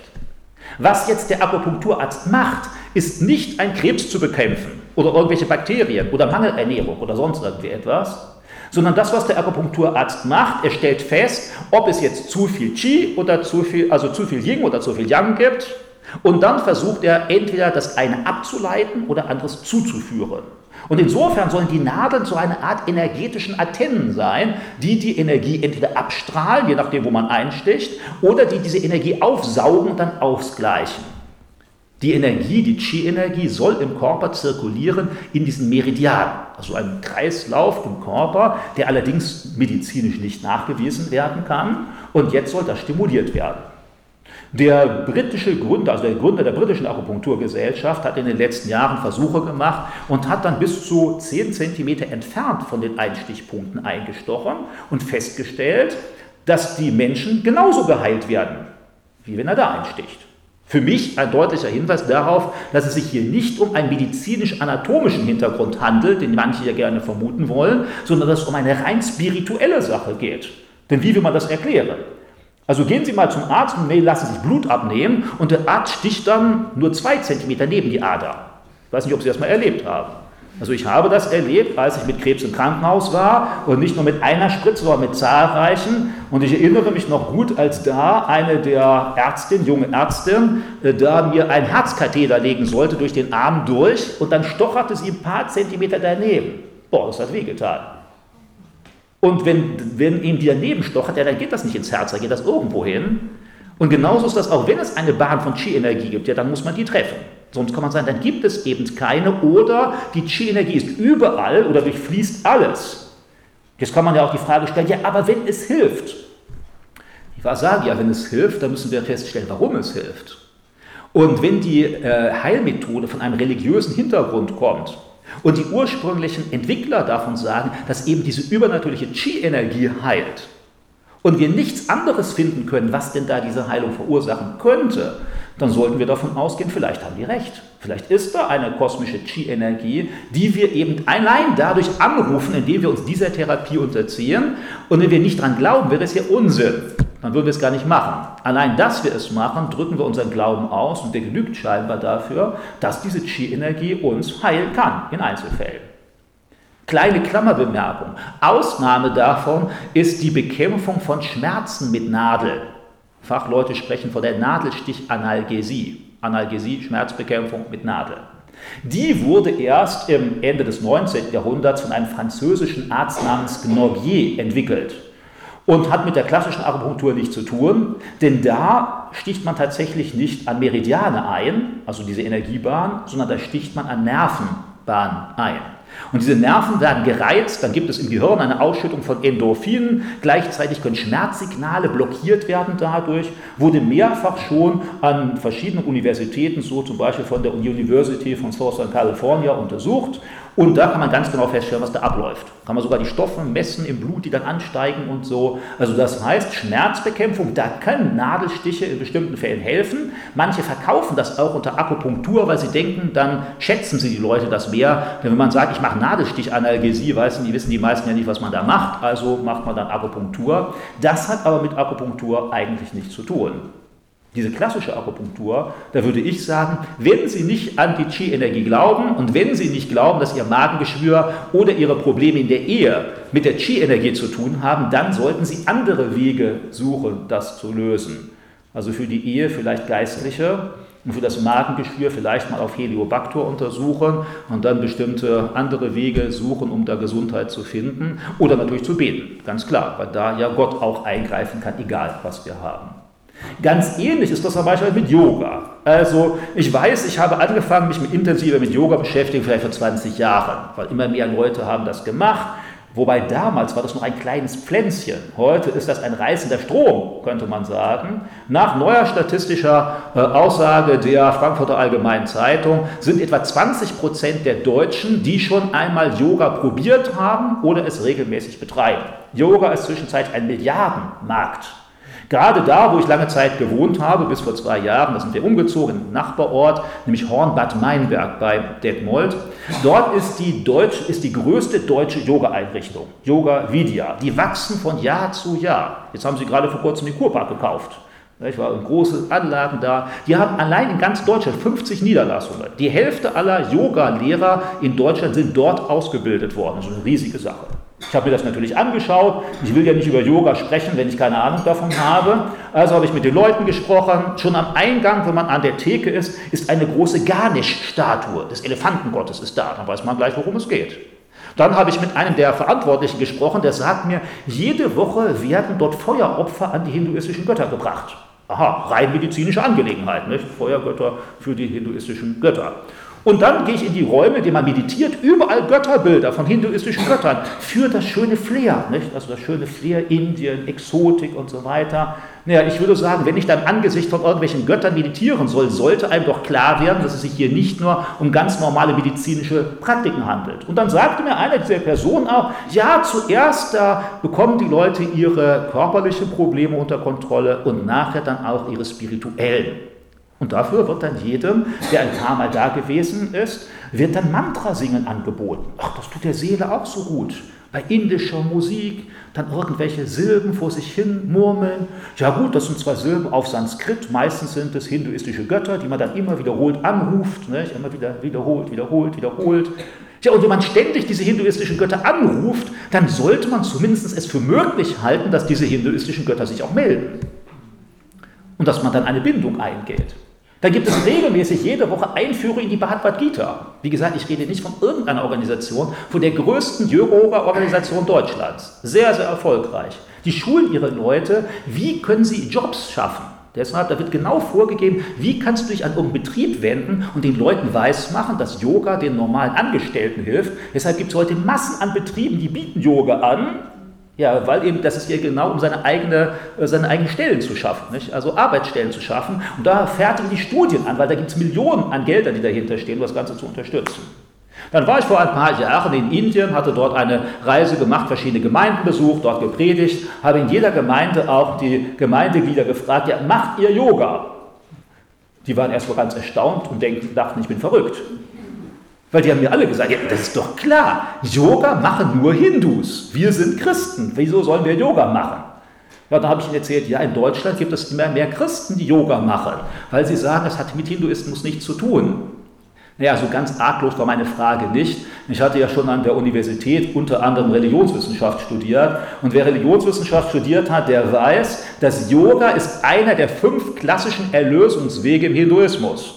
Was jetzt der Akupunkturarzt macht, ist nicht ein Krebs zu bekämpfen oder irgendwelche Bakterien oder Mangelernährung oder sonst irgendwie etwas, sondern das, was der Akupunkturarzt macht, er stellt fest, ob es jetzt zu viel Qi oder zu viel, also zu viel Yin oder zu viel Yang gibt, und dann versucht er entweder das eine abzuleiten oder anderes zuzuführen. Und insofern sollen die Nadeln so eine Art energetischen Antennen sein, die die Energie entweder abstrahlen, je nachdem, wo man einsticht, oder die diese Energie aufsaugen und dann ausgleichen. Die Energie, die Qi-Energie, soll im Körper zirkulieren in diesen Meridianen, also ein Kreislauf im Körper, der allerdings medizinisch nicht nachgewiesen werden kann. Und jetzt soll das stimuliert werden. Der britische Gründer, also der Gründer der britischen Akupunkturgesellschaft, hat in den letzten Jahren Versuche gemacht und hat dann bis zu zehn Zentimeter entfernt von den Einstichpunkten eingestochen und festgestellt, dass die Menschen genauso geheilt werden, wie wenn er da einsticht. Für mich ein deutlicher Hinweis darauf, dass es sich hier nicht um einen medizinisch-anatomischen Hintergrund handelt, den manche ja gerne vermuten wollen, sondern dass es um eine rein spirituelle Sache geht. Denn wie will man das erklären? Also gehen Sie mal zum Arzt und lassen sich Blut abnehmen und der Arzt sticht dann nur zwei Zentimeter neben die Ader. Ich weiß nicht, ob Sie das mal erlebt haben. Also ich habe das erlebt, als ich mit Krebs im Krankenhaus war und nicht nur mit einer Spritze, sondern mit zahlreichen. Und ich erinnere mich noch gut, als da eine der Ärztin, junge Ärztin, da mir ein Herzkatheter legen sollte durch den Arm durch und dann stocherte sie ein paar Zentimeter daneben. Boah, das hat wehgetan. Und wenn, wenn ihm die daneben stochert, ja, dann geht das nicht ins Herz, dann geht das irgendwo hin. Und genauso ist das auch, wenn es eine Bahn von Qi-Energie gibt, ja, dann muss man die treffen. Sonst kann man sagen, dann gibt es eben keine, oder die Qi-Energie ist überall oder durchfließt alles. Jetzt kann man ja auch die Frage stellen, ja, aber wenn es hilft. Ich war sage ja, wenn es hilft, dann müssen wir feststellen, warum es hilft. Und wenn die äh, Heilmethode von einem religiösen Hintergrund kommt und die ursprünglichen Entwickler davon sagen, dass eben diese übernatürliche Qi-Energie heilt und wir nichts anderes finden können, was denn da diese Heilung verursachen könnte, dann sollten wir davon ausgehen, vielleicht haben die recht. Vielleicht ist da eine kosmische Qi-Energie, die wir eben allein dadurch anrufen, indem wir uns dieser Therapie unterziehen. Und wenn wir nicht dran glauben, wäre es ja Unsinn. Dann würden wir es gar nicht machen. Allein, dass wir es machen, drücken wir unseren Glauben aus und der genügt scheinbar dafür, dass diese Qi-Energie uns heilen kann, in Einzelfällen. Kleine Klammerbemerkung. Ausnahme davon ist die Bekämpfung von Schmerzen mit Nadel. Fachleute sprechen von der Nadelstich-Analgesie. Analgesie, Schmerzbekämpfung mit Nadel. Die wurde erst im Ende des neunzehnten Jahrhunderts von einem französischen Arzt namens Gnogier entwickelt und hat mit der klassischen Akupunktur nichts zu tun, denn da sticht man tatsächlich nicht an Meridiane ein, also diese Energiebahn, sondern da sticht man an Nervenbahnen ein. Und diese Nerven werden gereizt, dann gibt es im Gehirn eine Ausschüttung von Endorphinen, gleichzeitig können Schmerzsignale blockiert werden dadurch, wurde mehrfach schon an verschiedenen Universitäten, so zum Beispiel von der University von Southern California, untersucht. Und da kann man ganz genau feststellen, was da abläuft. Kann man sogar die Stoffe messen im Blut, die dann ansteigen und so. Also das heißt, Schmerzbekämpfung, da können Nadelstiche in bestimmten Fällen helfen. Manche verkaufen das auch unter Akupunktur, weil sie denken, dann schätzen sie die Leute das mehr. Denn wenn man sagt, ich mache Nadelstich-Analgesie, weißen die, wissen die meisten ja nicht, was man da macht, also macht man dann Akupunktur. Das hat aber mit Akupunktur eigentlich nichts zu tun. Diese klassische Akupunktur, da würde ich sagen, wenn Sie nicht an die Qi-Energie glauben und wenn Sie nicht glauben, dass Ihr Magengeschwür oder Ihre Probleme in der Ehe mit der Qi-Energie zu tun haben, dann sollten Sie andere Wege suchen, das zu lösen. Also für die Ehe vielleicht geistliche und für das Magengeschwür vielleicht mal auf Heliobacter untersuchen und dann bestimmte andere Wege suchen, um da Gesundheit zu finden oder natürlich zu beten, ganz klar, weil da ja Gott auch eingreifen kann, egal was wir haben. Ganz ähnlich ist das zum Beispiel mit Yoga. Also ich weiß, ich habe angefangen, mich mit intensiver mit Yoga beschäftigen, vielleicht vor zwanzig Jahren, weil immer mehr Leute haben das gemacht. Wobei damals war das noch ein kleines Pflänzchen. Heute ist das ein reißender Strom, könnte man sagen. Nach neuer statistischer äh, Aussage der Frankfurter Allgemeinen Zeitung sind etwa zwanzig Prozent der Deutschen, die schon einmal Yoga probiert haben oder es regelmäßig betreiben. Yoga ist zwischenzeitlich ein Milliardenmarkt. Gerade da, wo ich lange Zeit gewohnt habe, bis vor zwei Jahren, da sind wir umgezogen, im Nachbarort, nämlich Hornbad Meinberg bei Detmold. Dort ist die, Deutsch, ist die größte deutsche Yoga-Einrichtung, Yoga Vidya. Die wachsen von Jahr zu Jahr. Jetzt haben sie gerade vor kurzem den Kurpark gekauft. Ich war in große Anlagen da. Die haben allein in ganz Deutschland fünfzig Niederlassungen. Die Hälfte aller Yoga-Lehrer in Deutschland sind dort ausgebildet worden. Das ist eine riesige Sache. Ich habe mir das natürlich angeschaut. Ich will ja nicht über Yoga sprechen, wenn ich keine Ahnung davon habe. Also habe ich mit den Leuten gesprochen. Schon am Eingang, wenn man an der Theke ist, ist eine große Ganesh-Statue des Elefantengottes ist da. Dann weiß man gleich, worum es geht. Dann habe ich mit einem der Verantwortlichen gesprochen, der sagt mir, jede Woche werden dort Feueropfer an die hinduistischen Götter gebracht. Aha, rein medizinische Angelegenheit, nicht? Feuergötter für die hinduistischen Götter. Und dann gehe ich in die Räume, in denen man meditiert, überall Götterbilder von hinduistischen Göttern für das schöne Flair, nicht? Also das schöne Flair, Indien, Exotik und so weiter. Naja, ich würde sagen, wenn ich da im Angesicht von irgendwelchen Göttern meditieren soll, sollte einem doch klar werden, dass es sich hier nicht nur um ganz normale medizinische Praktiken handelt. Und dann sagte mir eine dieser Personen auch, ja, zuerst da bekommen die Leute ihre körperlichen Probleme unter Kontrolle und nachher dann auch ihre spirituellen. Und dafür wird dann jedem, der ein paar Mal da gewesen ist, wird dann Mantra-Singen angeboten. Ach, das tut der Seele auch so gut. Bei indischer Musik, dann irgendwelche Silben vor sich hin murmeln. Ja gut, das sind zwar Silben auf Sanskrit, meistens sind es hinduistische Götter, die man dann immer wiederholt anruft, ne? Immer wieder wiederholt, wiederholt, wiederholt. Ja, und wenn man ständig diese hinduistischen Götter anruft, dann sollte man zumindest es für möglich halten, dass diese hinduistischen Götter sich auch melden. Und dass man dann eine Bindung eingeht. Da gibt es regelmäßig jede Woche Einführung in die Bhagavad Gita. Wie gesagt, ich rede nicht von irgendeiner Organisation, von der größten Yoga-Organisation Deutschlands. Sehr, sehr erfolgreich. Die schulen ihre Leute, wie können sie Jobs schaffen. Deshalb, da wird genau vorgegeben, wie kannst du dich an irgendeinen Betrieb wenden und den Leuten weismachen, dass Yoga den normalen Angestellten hilft. Deshalb gibt es heute Massen an Betrieben, die bieten Yoga an. Ja, weil eben, das ist ja genau, um seine, eigene, seine eigenen Stellen zu schaffen, nicht? Also Arbeitsstellen zu schaffen. Und da fertigen die Studien an, weil da gibt es Millionen an Geldern, die dahinter stehen, um das Ganze zu unterstützen. Dann war ich vor ein paar Jahren in Indien, hatte dort eine Reise gemacht, verschiedene Gemeinden besucht, dort gepredigt, habe in jeder Gemeinde auch die Gemeindeglieder gefragt, ja, macht ihr Yoga? Die waren erst mal ganz erstaunt und denken, dachten, ich bin verrückt. Weil die haben mir alle gesagt, ja, das ist doch klar, Yoga machen nur Hindus, wir sind Christen, wieso sollen wir Yoga machen? Ja, da habe ich ihnen erzählt, ja, in Deutschland gibt es immer mehr Christen, die Yoga machen, weil sie sagen, es hat mit Hinduismus nichts zu tun. Naja, so ganz arglos war meine Frage nicht. Ich hatte ja schon an der Universität unter anderem Religionswissenschaft studiert. Und wer Religionswissenschaft studiert hat, der weiß, dass Yoga ist einer der fünf klassischen Erlösungswege im Hinduismus.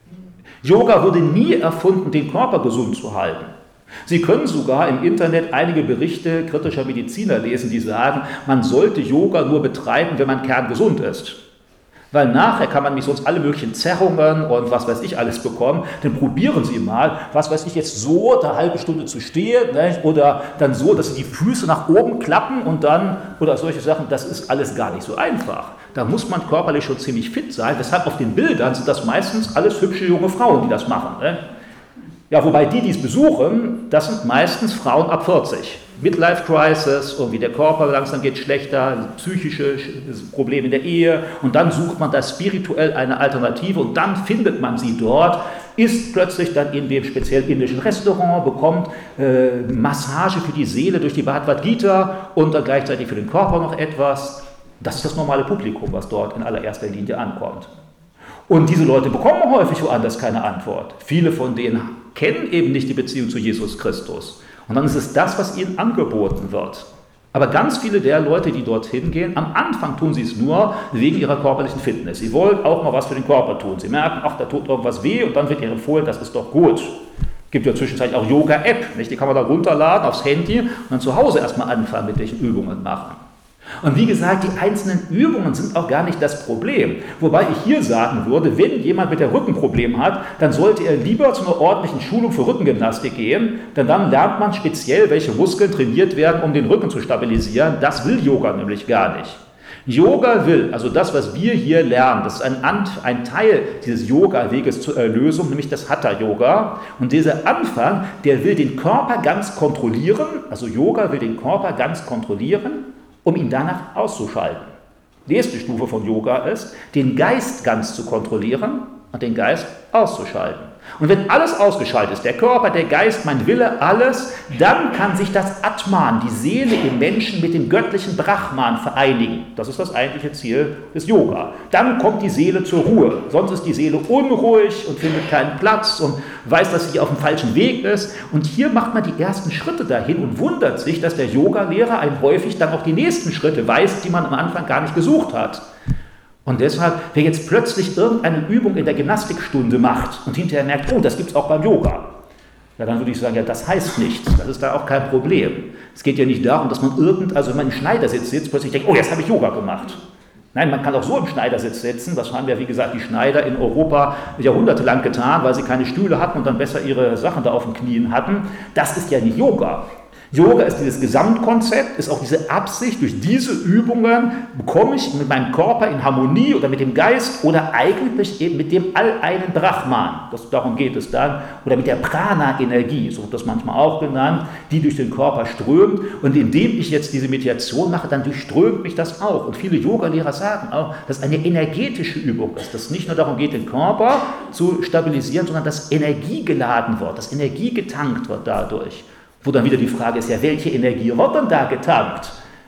Yoga wurde nie erfunden, den Körper gesund zu halten. Sie können sogar im Internet einige Berichte kritischer Mediziner lesen, die sagen, man sollte Yoga nur betreiben, wenn man kerngesund ist. Weil nachher kann man nicht sonst alle möglichen Zerrungen und was weiß ich alles bekommen. Dann probieren Sie mal, was weiß ich jetzt so, eine halbe Stunde zu stehen, ne? Oder dann so, dass Sie die Füße nach oben klappen und dann, oder solche Sachen, das ist alles gar nicht so einfach. Da muss man körperlich schon ziemlich fit sein. Deshalb auf den Bildern sind das meistens alles hübsche junge Frauen, die das machen. Ne? Ja, wobei die, die es besuchen, das sind meistens Frauen ab vierzig. Midlife Crisis, irgendwie der Körper langsam geht schlechter, psychische Probleme in der Ehe und dann sucht man da spirituell eine Alternative und dann findet man sie dort, ist plötzlich dann in dem speziell indischen Restaurant, bekommt äh, Massage für die Seele durch die Bhagavad Gita und dann gleichzeitig für den Körper noch etwas. Das ist das normale Publikum, was dort in allererster Linie ankommt. Und diese Leute bekommen häufig woanders keine Antwort. Viele von denen kennen eben nicht die Beziehung zu Jesus Christus. Und dann ist es das, was ihnen angeboten wird. Aber ganz viele der Leute, die dorthin gehen, am Anfang tun sie es nur wegen ihrer körperlichen Fitness. Sie wollen auch mal was für den Körper tun. Sie merken, ach, da tut irgendwas weh und dann wird ihnen empfohlen, das ist doch gut. Es gibt ja zwischenzeitlich auch Yoga-App, nicht? Die kann man da runterladen aufs Handy und dann zu Hause erstmal anfangen mit welchen Übungen machen. Und wie gesagt, die einzelnen Übungen sind auch gar nicht das Problem. Wobei ich hier sagen würde, wenn jemand mit der Rückenproblem hat, dann sollte er lieber zu einer ordentlichen Schulung für Rückengymnastik gehen, denn dann lernt man speziell, welche Muskeln trainiert werden, um den Rücken zu stabilisieren. Das will Yoga nämlich gar nicht. Yoga will, also das, was wir hier lernen, das ist ein, ein Teil dieses Yoga-Weges zur Erlösung, nämlich das Hatha-Yoga. Und dieser Anfang, der will den Körper ganz kontrollieren, also Yoga will den Körper ganz kontrollieren, um ihn danach auszuschalten. Die nächste Stufe von Yoga ist, den Geist ganz zu kontrollieren und den Geist auszuschalten. Und wenn alles ausgeschaltet ist, der Körper, der Geist, mein Wille, alles, dann kann sich das Atman, die Seele im Menschen, mit dem göttlichen Brahman vereinigen. Das ist das eigentliche Ziel des Yoga. Dann kommt die Seele zur Ruhe. Sonst ist die Seele unruhig und findet keinen Platz und weiß, dass sie auf dem falschen Weg ist. Und hier macht man die ersten Schritte dahin und wundert sich, dass der Yoga-Lehrer einem häufig dann auch die nächsten Schritte weiß, die man am Anfang gar nicht gesucht hat. Und deshalb, wer jetzt plötzlich irgendeine Übung in der Gymnastikstunde macht und hinterher merkt, oh, das gibt es auch beim Yoga, ja, dann würde ich sagen, ja, das heißt nichts, das ist da auch kein Problem. Es geht ja nicht darum, dass man irgend, also wenn man im Schneidersitz sitzt, plötzlich denkt, oh, jetzt habe ich Yoga gemacht. Nein, man kann auch so im Schneidersitz sitzen, das haben ja, wie gesagt, die Schneider in Europa jahrhundertelang getan, weil sie keine Stühle hatten und dann besser ihre Sachen da auf den Knien hatten. Das ist ja nicht Yoga. Yoga ist dieses Gesamtkonzept, ist auch diese Absicht, durch diese Übungen bekomme ich mit meinem Körper in Harmonie oder mit dem Geist oder eigentlich eben mit dem alleinen Brahman, das, darum geht es dann, oder mit der Prana-Energie, so wird das manchmal auch genannt, die durch den Körper strömt und indem ich jetzt diese Meditation mache, dann durchströmt mich das auch. Und viele Yogalehrer sagen auch, dass es eine energetische Übung ist, dass es nicht nur darum geht, den Körper zu stabilisieren, sondern dass Energie geladen wird, dass Energie getankt wird dadurch. Wo dann wieder die Frage ist, ja, welche Energie wird denn da getankt?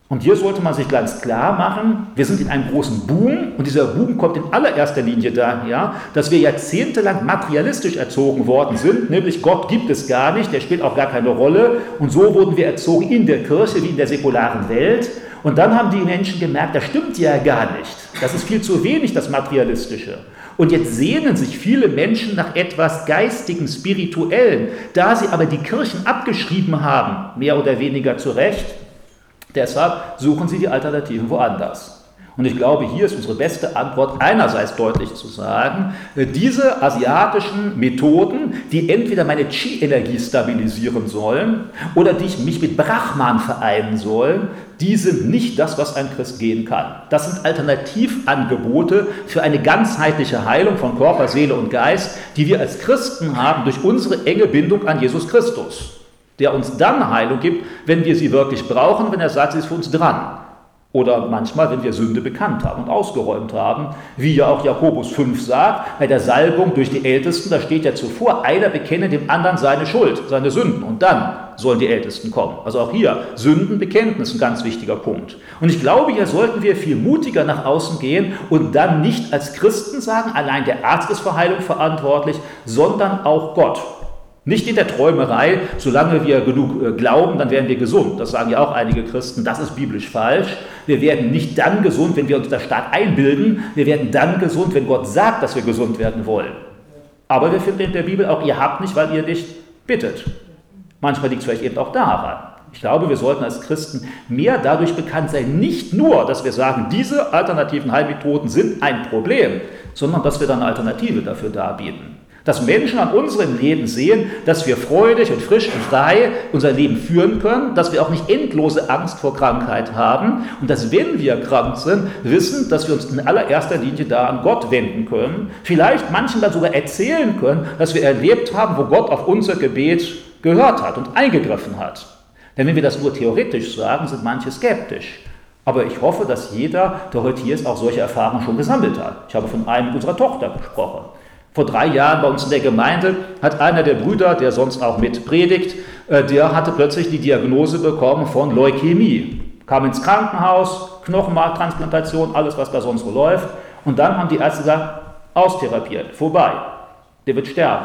Und hier sollte man sich ganz klar machen, wir sind in einem großen Boom und dieser Boom kommt in allererster Linie daher, dass wir jahrzehntelang materialistisch erzogen worden sind, nämlich Gott gibt es gar nicht, der spielt auch gar keine Rolle und so wurden wir erzogen in der Kirche wie in der säkularen Welt und dann haben die Menschen gemerkt, das stimmt ja gar nicht, das ist viel zu wenig, das Materialistische. Und jetzt sehnen sich viele Menschen nach etwas Geistigem, Spirituellen, da sie aber die Kirchen abgeschrieben haben, mehr oder weniger zu Recht. Deshalb suchen sie die Alternativen woanders. Und ich glaube, hier ist unsere beste Antwort, einerseits deutlich zu sagen, diese asiatischen Methoden, die entweder meine Qi-Energie stabilisieren sollen oder die mich mit Brahman vereinen sollen, die sind nicht das, was ein Christ gehen kann. Das sind Alternativangebote für eine ganzheitliche Heilung von Körper, Seele und Geist, die wir als Christen haben durch unsere enge Bindung an Jesus Christus, der uns dann Heilung gibt, wenn wir sie wirklich brauchen, wenn er sagt, sie ist für uns dran. Oder manchmal, wenn wir Sünde bekannt haben und ausgeräumt haben, wie ja auch Jakobus fünf sagt, bei der Salbung durch die Ältesten, da steht ja zuvor, einer bekenne dem anderen seine Schuld, seine Sünden und dann sollen die Ältesten kommen. Also auch hier, Sündenbekenntnis, ein ganz wichtiger Punkt. Und ich glaube, hier sollten wir viel mutiger nach außen gehen und dann nicht als Christen sagen, allein der Arzt ist für Heilung verantwortlich, sondern auch Gott. Nicht in der Träumerei, solange wir genug glauben, dann werden wir gesund. Das sagen ja auch einige Christen, das ist biblisch falsch. Wir werden nicht dann gesund, wenn wir uns das stark einbilden. Wir werden dann gesund, wenn Gott sagt, dass wir gesund werden wollen. Aber wir finden in der Bibel auch, ihr habt nicht, weil ihr nicht bittet. Manchmal liegt es vielleicht eben auch daran. Ich glaube, wir sollten als Christen mehr dadurch bekannt sein, nicht nur, dass wir sagen, diese alternativen Heilmethoden sind ein Problem, sondern dass wir dann eine Alternative dafür darbieten. Dass Menschen an unserem Leben sehen, dass wir freudig und frisch und frei unser Leben führen können, dass wir auch nicht endlose Angst vor Krankheit haben und dass, wenn wir krank sind, wissen, dass wir uns in allererster Linie da an Gott wenden können, vielleicht manchen dann sogar erzählen können, dass wir erlebt haben, wo Gott auf unser Gebet gehört hat und eingegriffen hat. Denn wenn wir das nur theoretisch sagen, sind manche skeptisch. Aber ich hoffe, dass jeder, der heute hier ist, auch solche Erfahrungen schon gesammelt hat. Ich habe von einem unserer Tochter gesprochen. Vor drei Jahren bei uns in der Gemeinde hat einer der Brüder, der sonst auch mit predigt, der hatte plötzlich die Diagnose bekommen von Leukämie. Kam ins Krankenhaus, Knochenmarktransplantation, alles, was da sonst so läuft. Und dann haben die Ärzte gesagt, austherapiert, vorbei, der wird sterben.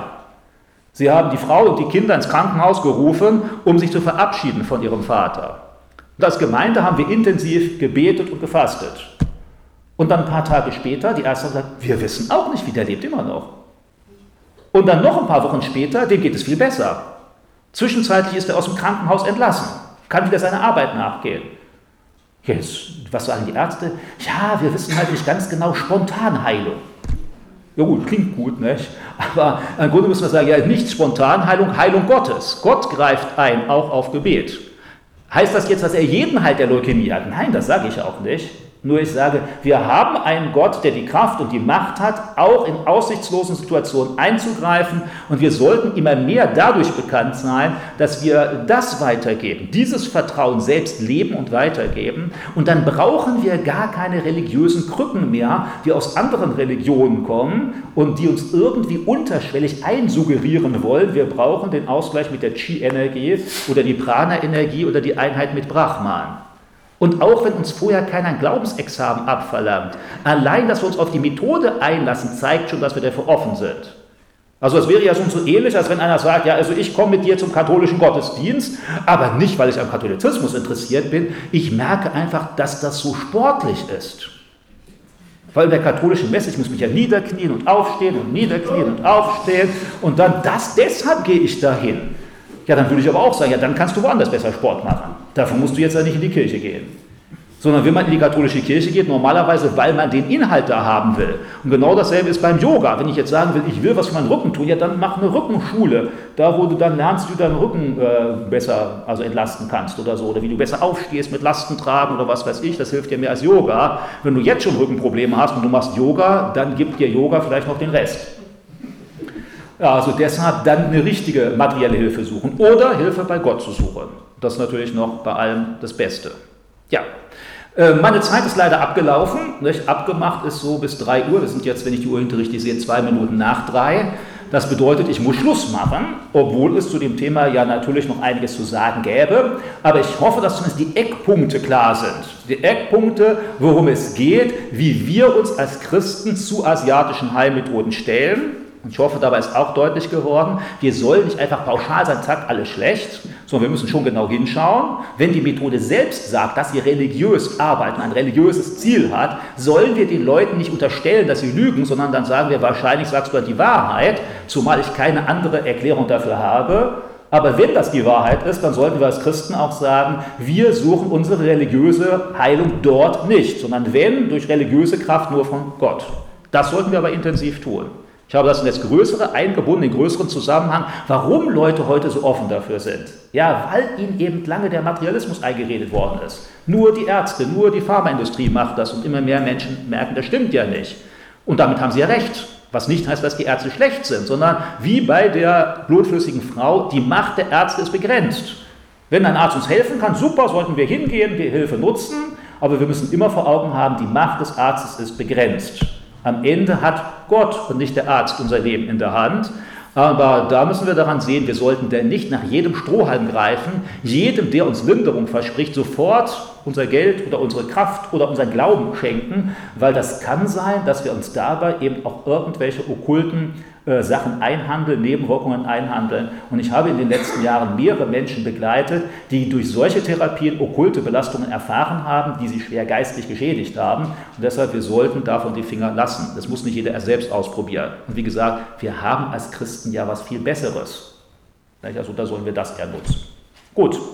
Sie haben die Frau und die Kinder ins Krankenhaus gerufen, um sich zu verabschieden von ihrem Vater. Und als Gemeinde haben wir intensiv gebetet und gefastet. Und dann ein paar Tage später, die Ärzte haben gesagt, wir wissen auch nicht, wie der lebt immer noch. Und dann noch ein paar Wochen später, dem geht es viel besser. Zwischenzeitlich ist er aus dem Krankenhaus entlassen, kann wieder seiner Arbeit nachgehen. Jetzt, was sagen die Ärzte? Ja, wir wissen halt nicht ganz genau, Spontanheilung. Ja gut, klingt gut, nicht? Aber im Grunde müssen wir sagen, ja, nicht Spontanheilung, Heilung Gottes. Gott greift ein, auch auf Gebet. Heißt das jetzt, dass er jeden heilt, der Leukämie hat? Nein, das sage ich auch nicht. Nur ich sage, wir haben einen Gott, der die Kraft und die Macht hat, auch in aussichtslosen Situationen einzugreifen. Und wir sollten immer mehr dadurch bekannt sein, dass wir das weitergeben, dieses Vertrauen selbst leben und weitergeben. Und dann brauchen wir gar keine religiösen Krücken mehr, die aus anderen Religionen kommen und die uns irgendwie unterschwellig einsuggerieren wollen. Wir brauchen den Ausgleich mit der Qi-Energie oder die Prana-Energie oder die Einheit mit Brahman. Und auch wenn uns vorher keiner ein Glaubensexamen abverlangt, allein, dass wir uns auf die Methode einlassen, zeigt schon, dass wir dafür offen sind. Also es wäre ja schon so ähnlich, als wenn einer sagt, ja, also ich komme mit dir zum katholischen Gottesdienst, aber nicht, weil ich am Katholizismus interessiert bin. Ich merke einfach, dass das so sportlich ist. Weil in der katholischen Messe, ich muss mich ja niederknien und aufstehen und niederknien und aufstehen und dann das, deshalb gehe ich dahin. Ja, dann würde ich aber auch sagen, ja, dann kannst du woanders besser Sport machen. Dafür musst du jetzt ja nicht in die Kirche gehen. Sondern wenn man in die katholische Kirche geht, normalerweise, weil man den Inhalt da haben will. Und genau dasselbe ist beim Yoga. Wenn ich jetzt sagen will, ich will was für meinen Rücken tun, ja, dann mach eine Rückenschule. Da, wo du dann lernst, wie du deinen Rücken äh, besser also entlasten kannst oder so. Oder wie du besser aufstehst mit Lasten tragen oder was weiß ich. Das hilft dir mehr als Yoga. Wenn du jetzt schon Rückenprobleme hast und du machst Yoga, dann gibt dir Yoga vielleicht noch den Rest. Ja, also deshalb dann eine richtige materielle Hilfe suchen oder Hilfe bei Gott zu suchen. Das ist natürlich noch bei allem das Beste. Ja, äh, meine Zeit ist leider abgelaufen. Nicht? Abgemacht ist so bis drei Uhr. Wir sind jetzt, wenn ich die Uhr hinter richtig sehe, zwei Minuten nach drei. Das bedeutet, ich muss Schluss machen, obwohl es zu dem Thema ja natürlich noch einiges zu sagen gäbe. Aber ich hoffe, dass zumindest die Eckpunkte klar sind. Die Eckpunkte, worum es geht, wie wir uns als Christen zu asiatischen Heilmethoden stellen. Und ich hoffe, dabei ist auch deutlich geworden, wir sollen nicht einfach pauschal sagen, zack, alles schlecht, sondern wir müssen schon genau hinschauen. Wenn die Methode selbst sagt, dass sie religiös arbeiten, ein religiöses Ziel hat, sollen wir den Leuten nicht unterstellen, dass sie lügen, sondern dann sagen wir, wahrscheinlich sagst du die Wahrheit, zumal ich keine andere Erklärung dafür habe. Aber wenn das die Wahrheit ist, dann sollten wir als Christen auch sagen, wir suchen unsere religiöse Heilung dort nicht, sondern wenn, durch religiöse Kraft nur von Gott. Das sollten wir aber intensiv tun. Ich habe das in das Größere eingebunden, den größeren Zusammenhang, warum Leute heute so offen dafür sind. Ja, weil ihnen eben lange der Materialismus eingeredet worden ist. Nur die Ärzte, nur die Pharmaindustrie macht das und immer mehr Menschen merken, das stimmt ja nicht. Und damit haben sie ja recht. Was nicht heißt, dass die Ärzte schlecht sind, sondern wie bei der blutflüssigen Frau, die Macht der Ärzte ist begrenzt. Wenn ein Arzt uns helfen kann, super, sollten wir hingehen, die Hilfe nutzen, aber wir müssen immer vor Augen haben, die Macht des Arztes ist begrenzt. Am Ende hat Gott und nicht der Arzt unser Leben in der Hand. Aber da müssen wir daran sehen, wir sollten denn nicht nach jedem Strohhalm greifen, jedem, der uns Linderung verspricht, sofort unser Geld oder unsere Kraft oder unseren Glauben schenken, weil das kann sein, dass wir uns dabei eben auch irgendwelche okkulten äh, Sachen einhandeln, Nebenwirkungen einhandeln. Und ich habe in den letzten Jahren mehrere Menschen begleitet, die durch solche Therapien okkulte Belastungen erfahren haben, die sie schwer geistlich geschädigt haben. Und deshalb, wir sollten davon die Finger lassen. Das muss nicht jeder selbst ausprobieren. Und wie gesagt, wir haben als Christen ja was viel Besseres. Also da sollen wir das eher nutzen. Gut.